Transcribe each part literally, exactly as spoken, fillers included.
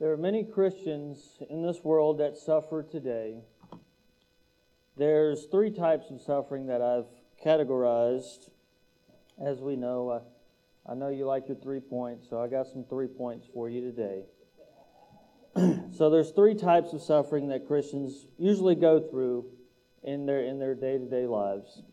There are many Christians in this world that suffer today. There's three types of suffering that I've categorized. As we know, I, I know you like your three points, so I got some three points for you today. So there's three types of suffering that Christians usually go through in their in their day-to-day lives.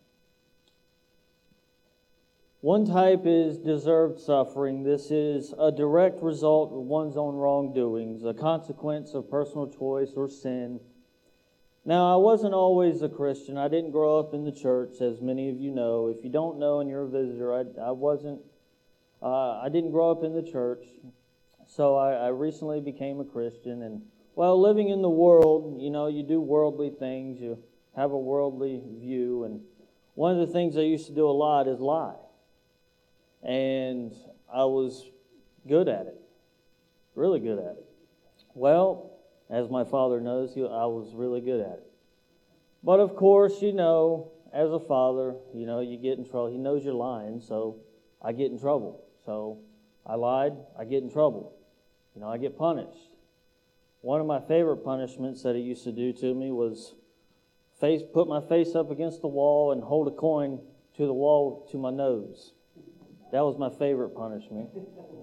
One type is deserved suffering. This is a direct result of one's own wrongdoings, a consequence of personal choice or sin. Now, I wasn't always a Christian. I didn't grow up in the church, as many of you know. If you don't know and you're a visitor, I, I wasn't. Uh, I didn't grow up in the church, so I, I recently became a Christian. And well, living in the world, you know, you do worldly things. You have a worldly view, and one of the things I used to do a lot is lie. And I was good at it, really good at it. Well, as my father knows, he, I was really good at it. But of course, you know, as a father, you know, you get in trouble. He knows you're lying, so I get in trouble. So I lied, I get in trouble. You know, I get punished. One of my favorite punishments that he used to do to me was face, put my face up against the wall and hold a coin to the wall to my nose. That was my favorite punishment.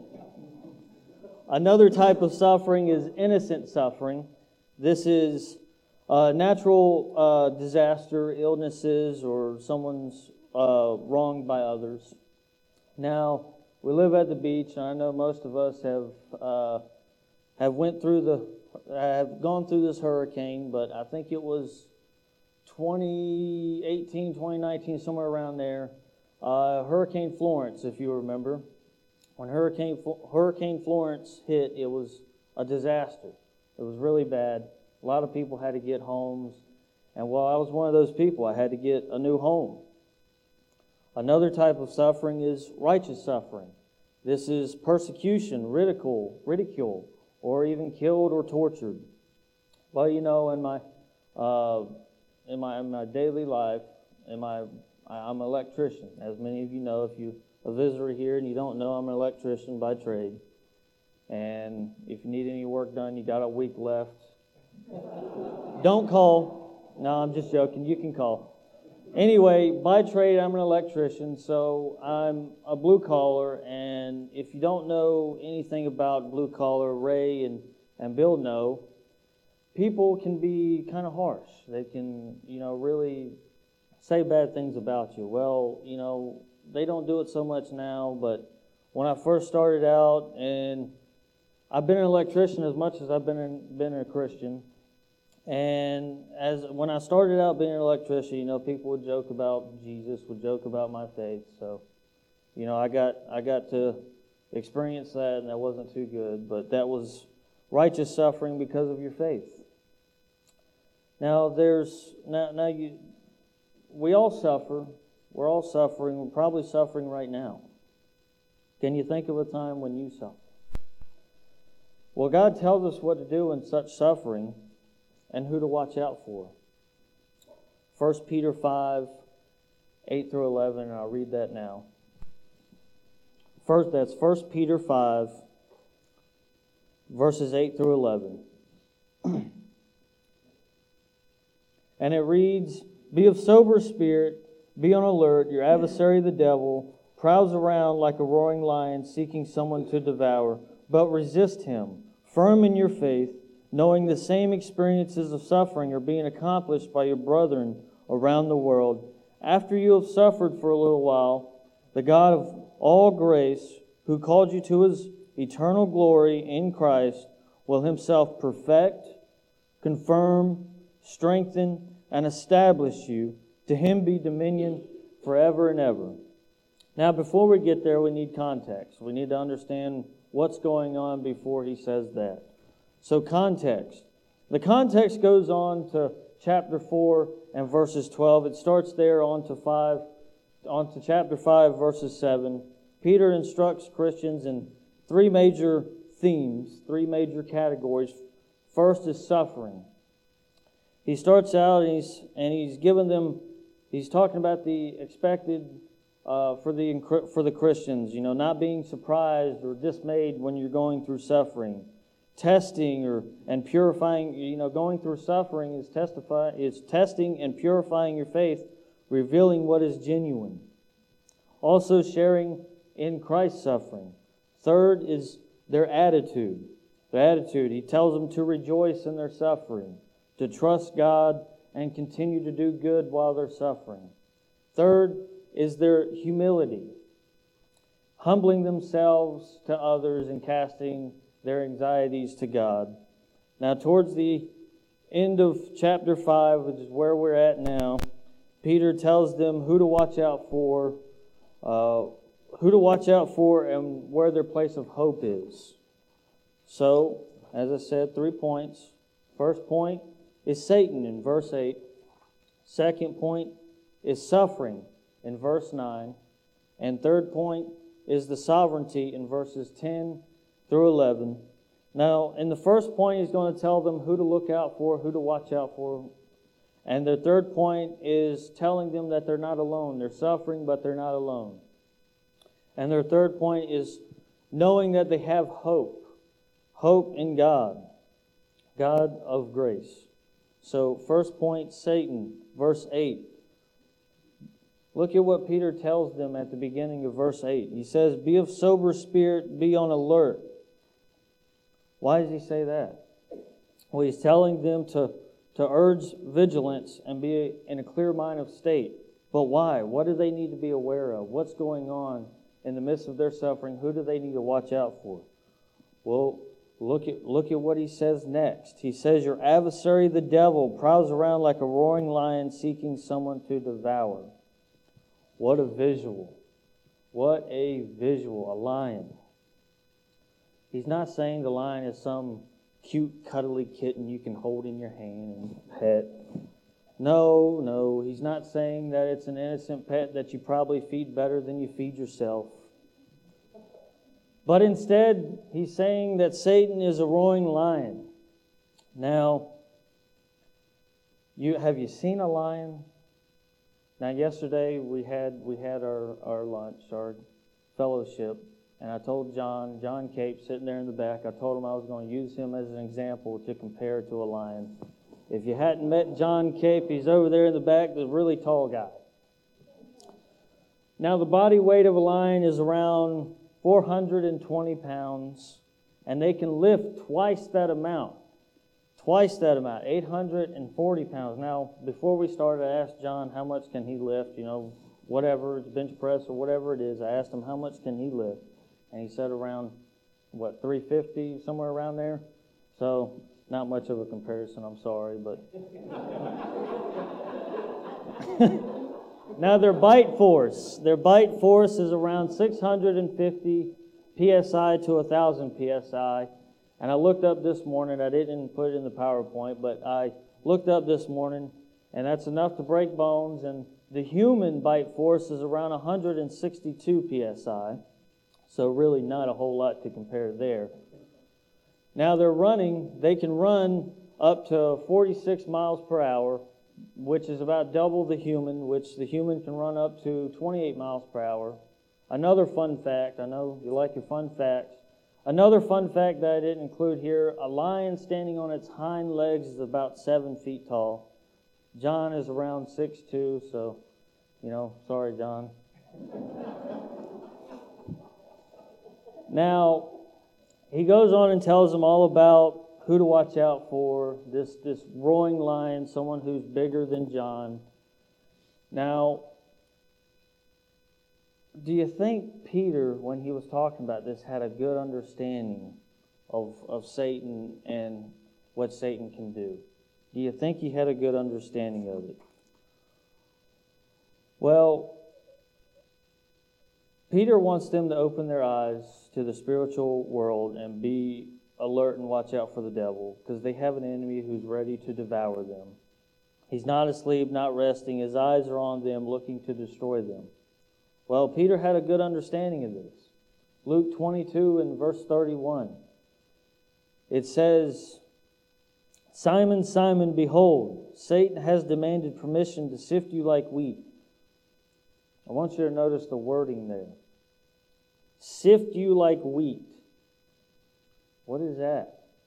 Another type of suffering is innocent suffering. This is uh, natural uh, disaster, illnesses, or someone's uh, wronged by others. Now, we live at the beach, and I know most of us have uh, have went through the have gone through this hurricane, but I think it was twenty eighteen, twenty nineteen, somewhere around there. Uh, Hurricane Florence, if you remember. When Hurricane Hurricane Florence hit, it was a disaster. It was really bad. A lot of people had to get homes. And while I was one of those people, I had to get a new home. Another type of suffering is righteous suffering. This is persecution, ridicule, ridicule, or even killed or tortured. Well, you know, in my uh, in my in my daily life, in my I'm an electrician. As many of you know, if you're a visitor here and you don't know, I'm an electrician by trade. And if you need any work done, you got a week left. Don't call. No, I'm just joking. You can call. Anyway, by trade, I'm an electrician, so I'm a blue collar. And if you don't know anything about blue collar, Ray and, and Bill know, people can be kind of harsh. They can, you know, really say bad things about you. Well, you know, they don't do it so much now, but when I first started out, and I've been an electrician as much as I've been in, been a Christian, and as when I started out being an electrician, you know, people would joke about Jesus, would joke about my faith. So, you know, I got I got to experience that, and that wasn't too good, but that was righteous suffering because of your faith. Now, there's now now you. We all suffer. We're all suffering. We're probably suffering right now. Can you think of a time when you suffer? Well, God tells us what to do in such suffering and who to watch out for. First Peter five, eight through eleven, and I'll read that now. First, that's First Peter five, verses eight through eleven. And it reads, "Be of sober spirit, be on alert. Your adversary, the devil, prowls around like a roaring lion seeking someone to devour. But resist him, firm in your faith, knowing the same experiences of suffering are being accomplished by your brethren around the world. After you have suffered for a little while, the God of all grace, who called you to his eternal glory in Christ, will himself perfect, confirm, strengthen, and establish you. To him be dominion forever and ever." Now, before we get there, we need context. We need to understand what's going on before he says that. So, context. The context goes on to chapter four and verses twelve. It starts there on to five, on to chapter five, verses seven. Peter instructs Christians in three major themes, three major categories. First is suffering. He starts out and he's and he's given them, he's talking about the expected uh, for the for the Christians, you know, not being surprised or dismayed when you're going through suffering. testing or and purifying, you know, going through suffering is testify is testing and purifying your faith, revealing what is genuine. Also sharing in Christ's suffering. Third is their attitude. Their attitude. He tells them to rejoice in their suffering, to trust God and continue to do good while they're suffering. Third is their humility, humbling themselves to others and casting their anxieties to God. Now, towards the end of chapter five, which is where we're at now, Peter tells them who to watch out for, uh, who to watch out for and where their place of hope is. So, as I said, three points. First point is Satan in verse eight. Second point is suffering in verse nine. And third point is the sovereignty in verses ten through eleven. Now, in the first point, he's going to tell them who to look out for, who to watch out for. And the third point is telling them that they're not alone. They're suffering, but they're not alone. And their third point is knowing that they have hope. Hope in God. God of grace. So, first point, Satan, verse eight. Look at what Peter tells them at the beginning of verse eight. He says, "Be of sober spirit, be on alert." Why does he say that? Well, he's telling them to, to urge vigilance and be in a clear mind of state. But why? What do they need to be aware of? What's going on in the midst of their suffering? Who do they need to watch out for? Well, look at, look at what he says next. He says, "Your adversary, the devil, prowls around like a roaring lion seeking someone to devour." What a visual. What a visual. A lion. He's not saying the lion is some cute, cuddly kitten you can hold in your hand and pet. No, no. He's not saying that it's an innocent pet that you probably feed better than you feed yourself. But instead, he's saying that Satan is a roaring lion. Now, you have you seen a lion? Now, yesterday we had we had our, our lunch, our fellowship, and I told John, John Cape, sitting there in the back, I told him I was going to use him as an example to compare to a lion. If you hadn't met John Cape, he's over there in the back, the really tall guy. Now, the body weight of a lion is around four hundred twenty pounds, and they can lift twice that amount. Twice that amount, eight hundred forty pounds. Now, before we started, I asked John how much can he lift, you know, whatever, it's bench press or whatever it is. I asked him how much can he lift, and he said around, what, three fifty, somewhere around there? So, not much of a comparison, I'm sorry, but... Now, their bite force, their bite force is around six hundred fifty P S I to one thousand P S I. And I looked up this morning, I didn't put it in the PowerPoint, but I looked up this morning, and that's enough to break bones, and the human bite force is around one hundred sixty-two P S I, so really not a whole lot to compare there. Now they're running, they can run up to forty-six miles per hour, which is about double the human, which the human can run up to twenty-eight miles per hour. Another fun fact, I know you like your fun facts. Another fun fact that I didn't include here, a lion standing on its hind legs is about seven feet tall. John is around six foot two, so, you know, sorry, John. Now, he goes on and tells them all about who to watch out for, this, this roaring lion, someone who's bigger than John. Now, do you think Peter, when he was talking about this, had a good understanding of, of Satan and what Satan can do? Do you think he had a good understanding of it? Well, Peter wants them to open their eyes to the spiritual world and be alert and watch out for the devil, because they have an enemy who's ready to devour them. He's not asleep, not resting. His eyes are on them, looking to destroy them. Well, Peter had a good understanding of this. Luke twenty-two and verse thirty-one. It says, "Simon, Simon, behold, Satan has demanded permission to sift you like wheat." I want you to notice the wording there. Sift you like wheat. What is that?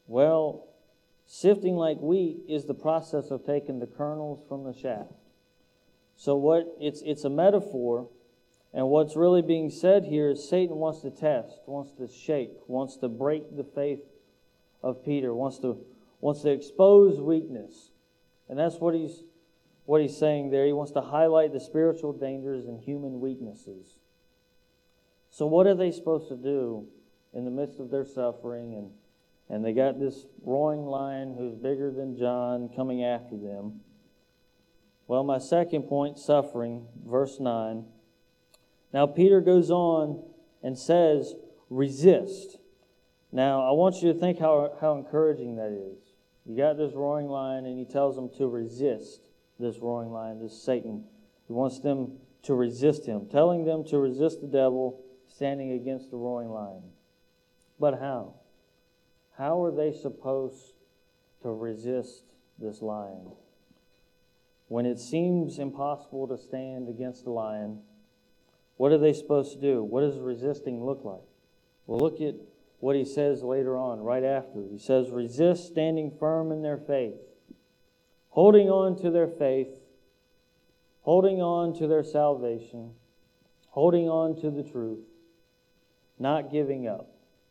Well, sifting like wheat is the process of taking the kernels from the chaff. So what it's it's a metaphor, and what's really being said here is Satan wants to test, wants to shake, wants to break the faith of Peter, wants to wants to expose weakness. And that's what he's what he's saying there. He wants to highlight the spiritual dangers and human weaknesses. So what are they supposed to do in the midst of their suffering? And And they got this roaring lion who's bigger than John coming after them. Well, my second point, suffering, verse nine. Now Peter goes on and says, resist. Now I want you to think how, how encouraging that is. You got this roaring lion and he tells them to resist this roaring lion, this Satan. He wants them to resist him, telling them to resist the devil standing against the roaring lion. But how? How are they supposed to resist this lion? When it seems impossible to stand against the lion, what are they supposed to do? What does resisting look like? Well, look at what he says later on, right after. He says, resist, standing firm in their faith, holding on to their faith, holding on to their salvation, holding on to the truth, not giving up.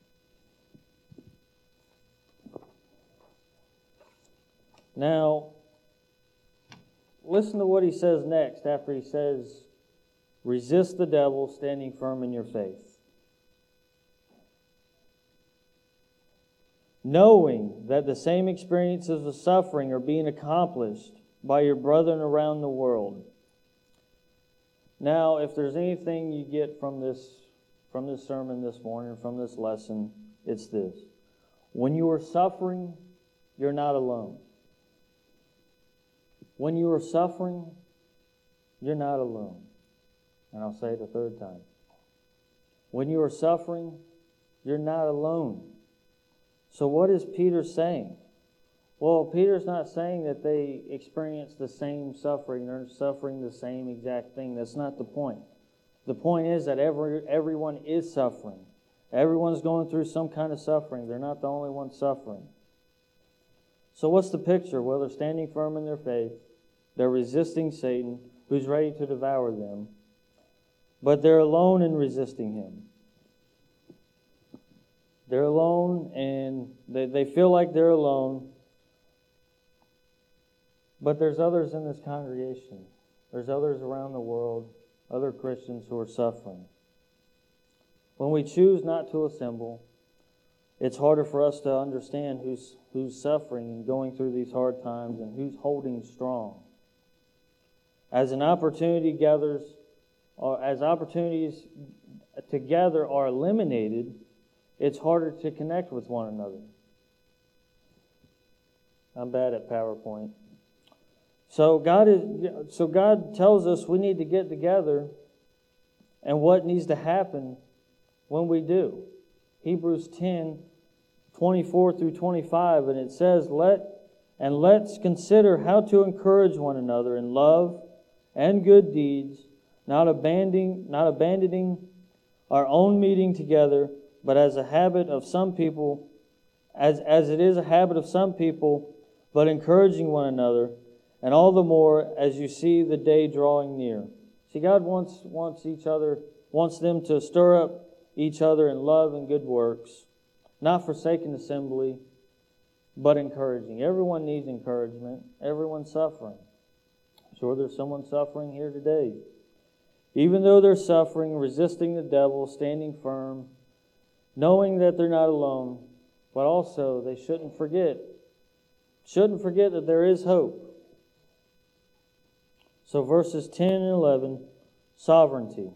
Now, listen to what he says next after he says, resist the devil, standing firm in your faith. Knowing that the same experiences of suffering are being accomplished by your brethren around the world. Now, if there's anything you get from this, from this sermon this morning, from this lesson, it's this. When you are suffering, you're not alone. When you are suffering, you're not alone. And I'll say it a third time. When you are suffering, you're not alone. So what is Peter saying? Well, Peter's not saying that they experience the same suffering. They're suffering the same exact thing. That's not the point. The point is that every, everyone is suffering. Everyone's going through some kind of suffering. They're not the only ones suffering. So what's the picture? Well, they're standing firm in their faith. They're resisting Satan, who's ready to devour them. But they're alone in resisting him. They're alone, and they, they feel like they're alone. But there's others in this congregation. There's others around the world, other Christians who are suffering. When we choose not to assemble, it's harder for us to understand who's, who's suffering and going through these hard times and who's holding strong. As an opportunity gathers, or as opportunities together are eliminated, it's harder to connect with one another. I'm bad at PowerPoint. So God is. So God tells us we need to get together, and what needs to happen when we do. Hebrews ten, twenty-four through twenty-five, and it says, "Let and let's consider how to encourage one another in love and good deeds, not abandoning, not abandoning our own meeting together, but as a habit of some people, as, as it is a habit of some people, but encouraging one another, and all the more as you see the day drawing near." See, God wants wants each other, wants them to stir up each other in love and good works, not forsaking assembly, but encouraging. Everyone needs encouragement. Everyone's suffering. I'm sure there's someone suffering here today. Even though they're suffering, resisting the devil, standing firm, knowing that they're not alone, but also they shouldn't forget, shouldn't forget that there is hope. So verses ten and eleven, sovereignty.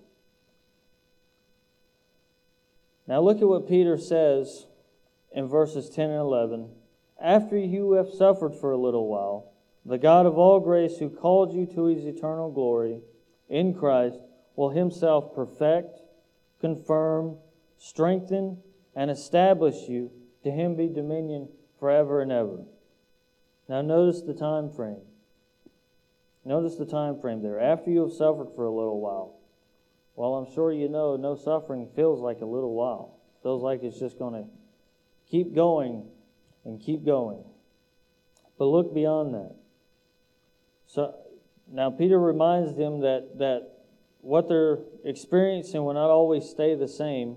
Now look at what Peter says in verses ten and eleven. After you have suffered for a little while, the God of all grace, who called you to his eternal glory in Christ, will himself perfect, confirm, strengthen, and establish you. To him be dominion forever and ever. Now notice the time frame. Notice the time frame there. After you have suffered for a little while. Well, I'm sure you know no suffering feels like a little while. Feels like it's just going to keep going and keep going. But look beyond that. So now Peter reminds them that, that what they're experiencing will not always stay the same.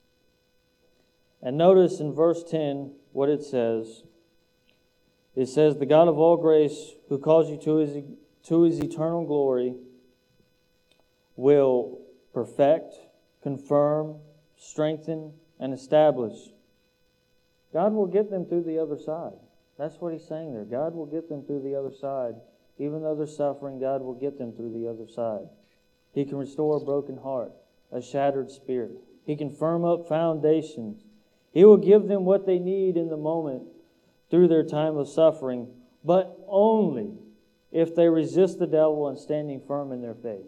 And notice in verse ten what it says. It says, "The God of all grace, who calls you to his, to his eternal glory, will perfect, confirm, strengthen, and establish." God will get them through the other side. That's what he's saying there. God will get them through the other side. Even though they're suffering, God will get them through the other side. He can restore a broken heart, a shattered spirit. He can firm up foundations. He will give them what they need in the moment through their time of suffering, but only if they resist the devil and standing firm in their faith.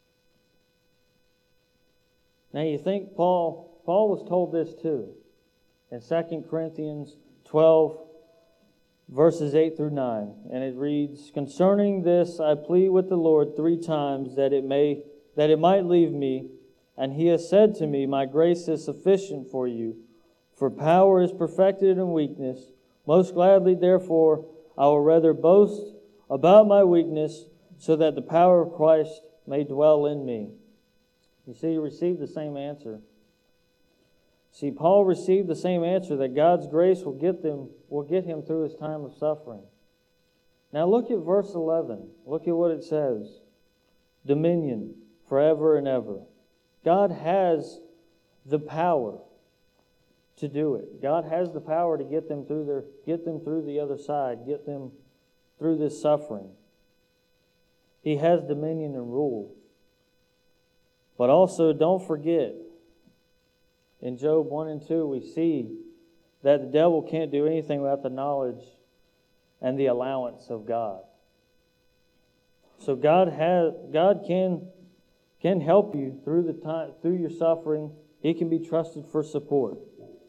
Now you think Paul, Paul was told this too. In Second Corinthians twelve, verses eight through nine. And it reads, "Concerning this I plead with the Lord three times that it may that it might leave me. And he has said to me, My grace is sufficient for you, for power is perfected in weakness. Most gladly, therefore, I will rather boast about my weakness, so that the power of Christ may dwell in me." You see, you received the same answer. See, Paul received the same answer, that God's grace will get them, will get him through his time of suffering. Now look at verse eleven. Look at what it says. Dominion forever and ever. God has the power to do it. God has the power to get them through their, get them through the other side, get them through this suffering. He has dominion and rule. But also, don't forget, in Job one and two, we see that the devil can't do anything without the knowledge and the allowance of God. So God has, God can, can help you through the time, through your suffering. He can be trusted for support.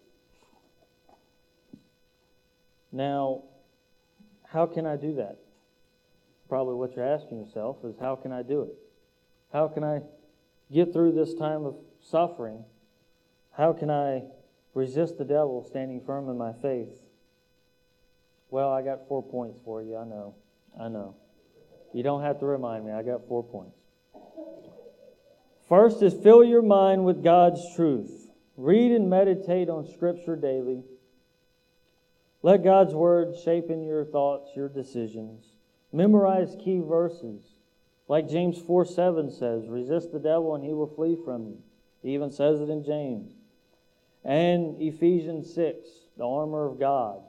Now, how can I do that? Probably what you're asking yourself is, how can I do it? How can I get through this time of suffering? How can I resist the devil standing firm in my faith? Well, I got four points for you. I know. I know. You don't have to remind me. I got four points. First is fill your mind with God's truth. Read and meditate on Scripture daily. Let God's Word shape in your thoughts, your decisions. Memorize key verses. Like James four seven says, resist the devil and he will flee from you. He even says it in James. And Ephesians six, the armor of God.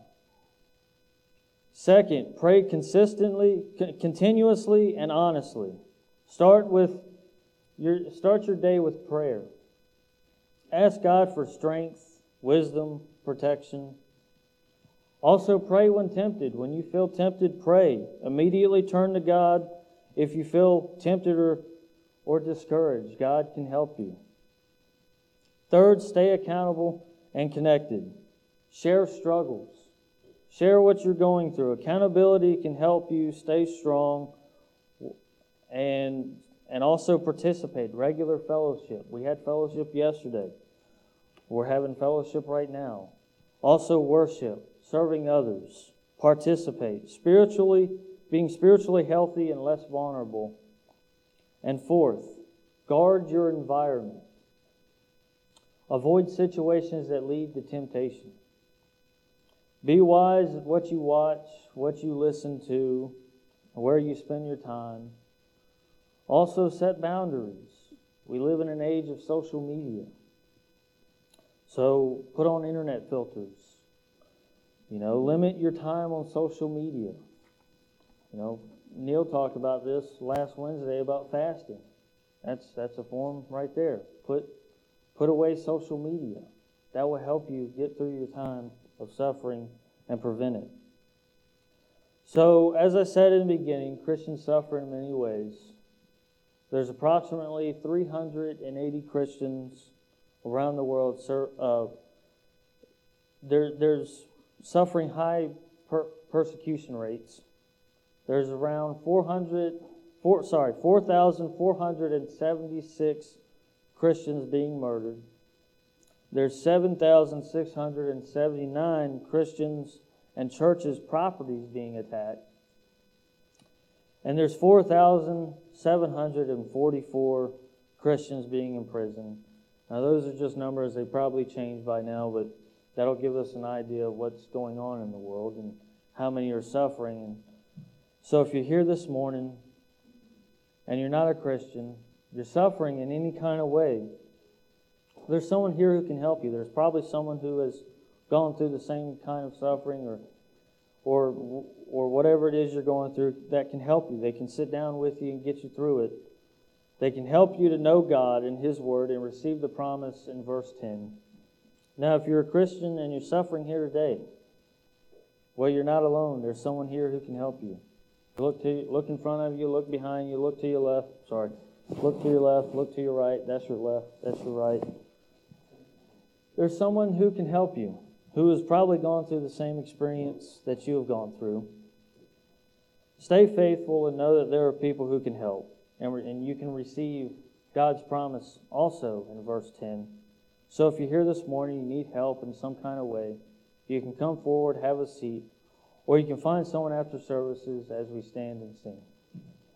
Second, pray consistently, continuously, and honestly. Start with your start your day with prayer. Ask God for strength, wisdom, protection. Also pray when tempted. When you feel tempted, pray. Immediately turn to God if you feel tempted or, or discouraged. God can help you. Third, stay accountable and connected. Share struggles. Share what you're going through. Accountability can help you stay strong and, and also participate. Regular fellowship. We had fellowship yesterday. We're having fellowship right now. Also worship, serving others, participate. Spiritually, being spiritually healthy and less vulnerable. And fourth, guard your environment. Avoid situations that lead to temptation. Be wise at what you watch, what you listen to, where you spend your time. Also set boundaries. We live in an age of social media. So put on internet filters. You know, limit your time on social media. You know, Neil talked about this last Wednesday about fasting. That's that's a form right there. Put put away social media. That will help you get through your time of suffering and prevent it. So, as I said in the beginning, Christians suffer in many ways. There's approximately three hundred eighty Christians around the world. Uh, there, there's suffering high per- persecution rates. There's around four hundred, four, sorry, four thousand four hundred seventy-six Christians being murdered. There's seven thousand six hundred seventy-nine Christians and churches' properties being attacked. And there's four thousand seven hundred forty-four Christians being imprisoned. Now, those are just numbers. They probably changed by now, but that'll give us an idea of what's going on in the world and how many are suffering. And so if you're here this morning and you're not a Christian, you're suffering in any kind of way, there's someone here who can help you. There's probably someone who has gone through the same kind of suffering or or or whatever it is you're going through that can help you. They can sit down with you and get you through it. They can help you to know God and His Word and receive the promise in verse ten. Now, if you're a Christian and you're suffering here today, well, you're not alone. There's someone here who can help you. Look to look in front of you, look behind you, look to your left. Sorry. Look to your left, look to your right. That's your left, that's your right. There's someone who can help you, who has probably gone through the same experience that you have gone through. Stay faithful and know that there are people who can help. And, re- and you can receive God's promise also in verse ten. So if you're here this morning, you need help in some kind of way, you can come forward, have a seat, or you can find someone after services as we stand and sing.